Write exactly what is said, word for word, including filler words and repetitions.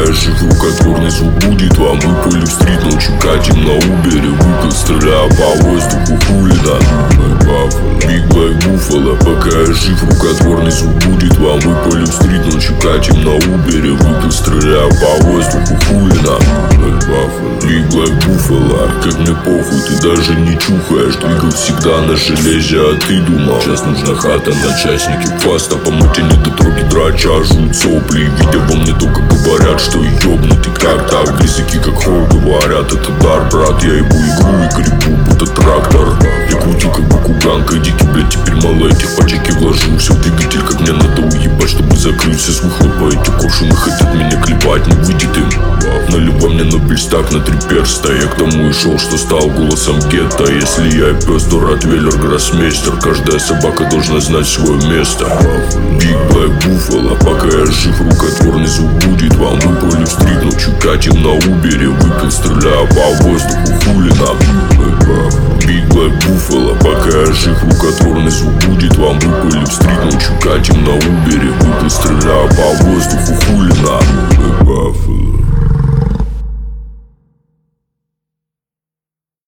я жив, рукотворный звук будет вам. Выпали в стрит, ночью катим на убере. Выпил, стреляю по воздуху, хули на Big Black Buffalo, пока я жив, рукотворный звук будет вам. Выпали в стрит, ночью катим на убере. Выпил, стреляю по воздуху, хули на Big Black Buffalo, как мне похуй, ты даже не чухаешь. Двигал всегда на железе, а ты думал, сейчас нужна хата на частнике фаста. По муте не до троги драча, жут сопли. Видя во мне только говорят, что ёбнутый. Как так, языки как хор говорят, это дар, брат. Я ебу игру и грибу, будто трактор. Я крутил как бакуганка, дикий, блядь, теперь мало этих пачеки вложил. Все в двигатель, как мне надо уебать, чтобы закрыть все с выхлопа. Эти коршуны хотят меня клепать, не выйдет им. Наливай мне на бельстак на три перста. Я к тому и шел, что стал голосом гетто. Если я и пес, то ротвейлер, гроссмейстер. Каждая собака должна знать свое место. Big Black Buffalo, пока я жив, рукотворный звук будет вам. Выпали в стрит, ночью катим на убере. Выпил, стреляю по воздуху, хули на Big Black Buffalo, пока я жив, рукотворный звук будет вам. Выпали в стрит, ночью катим на убере. Выпил, стреляю по воздуху, хули на